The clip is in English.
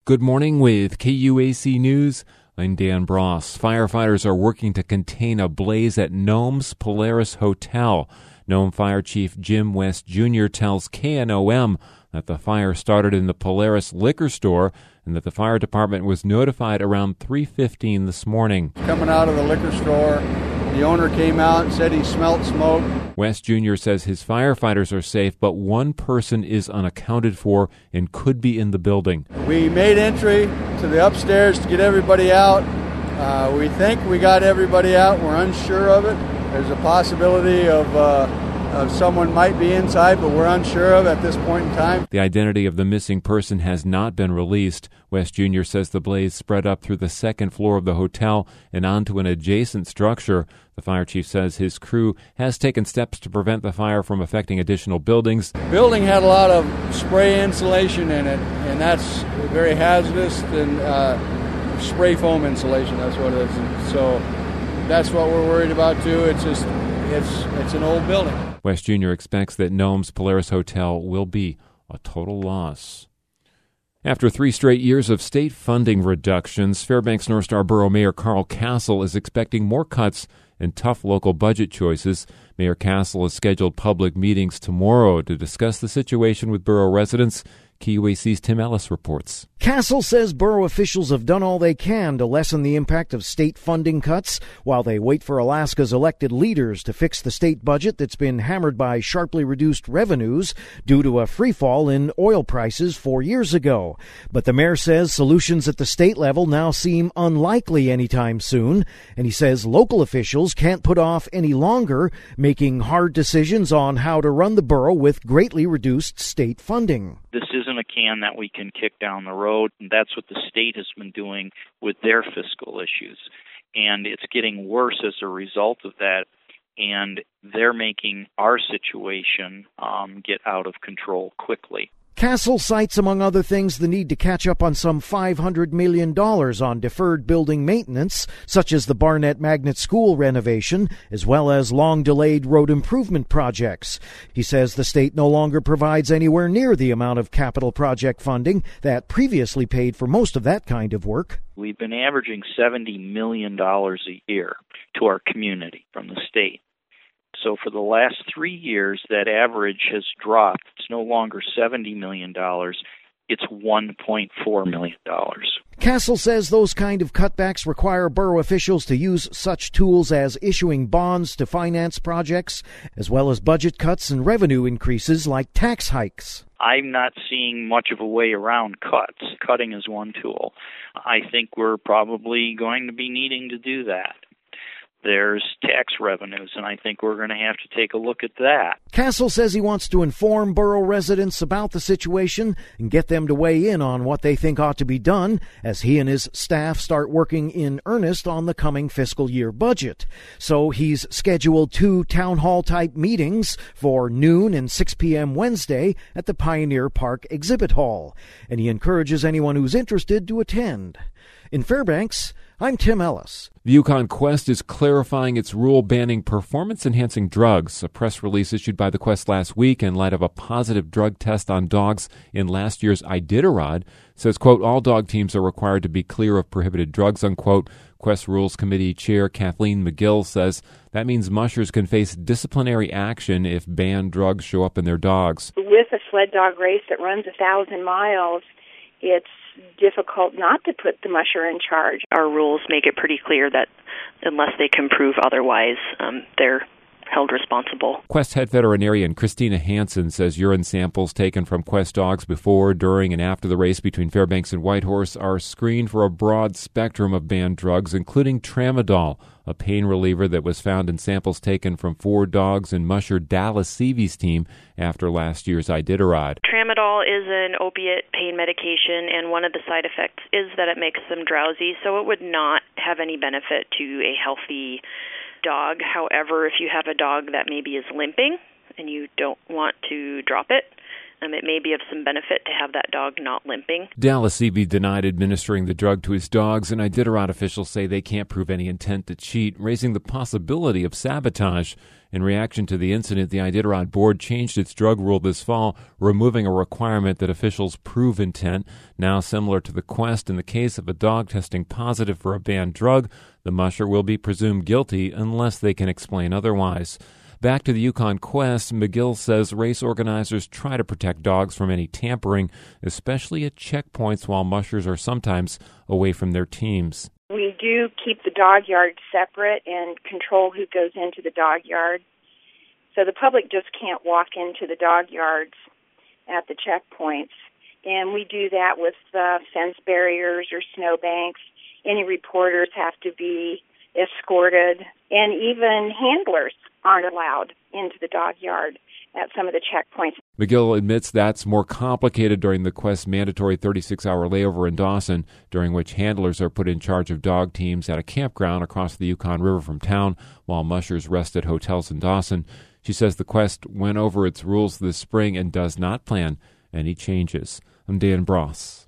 Good morning with KUAC News. I'm Dan Bross. Firefighters are working to contain a blaze at Nome's Polaris Hotel. Nome Fire Chief Jim West Jr. tells KNOM that the fire started in the Polaris liquor store and that the fire department was notified around 3:15 this morning. Coming out of the liquor store, the owner came out and said he smelled smoke. West Jr. says his firefighters are safe, but one person is unaccounted for and could be in the building. We made entry to the upstairs to get everybody out. We think we got everybody out. We're unsure of it. There's a possibility of someone might be inside, but we're unsure of at this point in time. The identity of the missing person has not been released. West Jr. says the blaze spread up through the second floor of the hotel and onto an adjacent structure. The fire chief says his crew has taken steps to prevent the fire from affecting additional buildings. The building had a lot of spray insulation in it, and that's very hazardous, and spray foam insulation, that's what it is. And so that's what we're worried about too. It's an old building. West Jr. expects that Nome's Polaris Hotel will be a total loss. After 3 straight years of state funding reductions, Fairbanks North Star Borough Mayor Carl Castle is expecting more cuts and tough local budget choices. Mayor Castle has scheduled public meetings tomorrow to discuss the situation with borough residents. KUAC's Tim Ellis reports. Castle says borough officials have done all they can to lessen the impact of state funding cuts while they wait for Alaska's elected leaders to fix the state budget that's been hammered by sharply reduced revenues due to a freefall in oil prices 4 years ago. But the mayor says solutions at the state level now seem unlikely anytime soon, and he says local officials can't put off any longer making hard decisions on how to run the borough with greatly reduced state funding. This isn't a can that we can kick down the road, and that's what the state has been doing with their fiscal issues. And it's getting worse as a result of that, and they're making our situation get out of control quickly. Castle cites, among other things, the need to catch up on some $500 million on deferred building maintenance, such as the Barnett Magnet School renovation, as well as long-delayed road improvement projects. He says the state no longer provides anywhere near the amount of capital project funding that previously paid for most of that kind of work. We've been averaging $70 million a year to our community from the state. So for the last 3 years, that average has dropped. It's no longer $70 million. It's $1.4 million. Castle says those kind of cutbacks require borough officials to use such tools as issuing bonds to finance projects, as well as budget cuts and revenue increases like tax hikes. I'm not seeing much of a way around cuts. Cutting is one tool. I think we're probably going to be needing to do that. There's tax revenues, and I think we're going to have to take a look at that. Castle says he wants to inform borough residents about the situation and get them to weigh in on what they think ought to be done as he and his staff start working in earnest on the coming fiscal year budget. So he's scheduled 2 town hall-type meetings for noon and 6 p.m. Wednesday at the Pioneer Park Exhibit Hall, and he encourages anyone who's interested to attend. In Fairbanks, I'm Tim Ellis. The Yukon Quest is clarifying its rule banning performance-enhancing drugs. A press release issued by the Quest last week in light of a positive drug test on dogs in last year's Iditarod says, quote, all dog teams are required to be clear of prohibited drugs, unquote. Quest Rules Committee Chair Kathleen McGill says that means mushers can face disciplinary action if banned drugs show up in their dogs. With a sled dog race that runs 1,000 miles, it's difficult not to put the musher in charge. Our rules make it pretty clear that unless they can prove otherwise, they're held responsible. Quest head veterinarian Christina Hansen says urine samples taken from Quest dogs before, during, and after the race between Fairbanks and Whitehorse are screened for a broad spectrum of banned drugs, including tramadol, a pain reliever that was found in samples taken from 4 dogs in musher Dallas Seavey's team after last year's Iditarod. Tramadol is an opiate pain medication, and one of the side effects is that it makes them drowsy, so it would not have any benefit to a healthy dog. However, if you have a dog that maybe is limping and you don't want to drop it, it may be of some benefit to have that dog not limping. Dallas Seavey denied administering the drug to his dogs, and Iditarod officials say they can't prove any intent to cheat, raising the possibility of sabotage. In reaction to the incident, the Iditarod board changed its drug rule this fall, removing a requirement that officials prove intent. Now, similar to the Quest, in the case of a dog testing positive for a banned drug, the musher will be presumed guilty unless they can explain otherwise. Back to the Yukon Quest, McGill says race organizers try to protect dogs from any tampering, especially at checkpoints while mushers are sometimes away from their teams. We do keep the dog yard separate and control who goes into the dog yard. So the public just can't walk into the dog yards at the checkpoints. And we do that with fence barriers or snowbanks. Any reporters have to be escorted, and even handlers aren't allowed into the dog yard at some of the checkpoints. McGill admits that's more complicated during the Quest mandatory 36-hour layover in Dawson, during which handlers are put in charge of dog teams at a campground across the Yukon River from town, while mushers rest at hotels in Dawson. She says the Quest went over its rules this spring and does not plan any changes. I'm Dan Bross.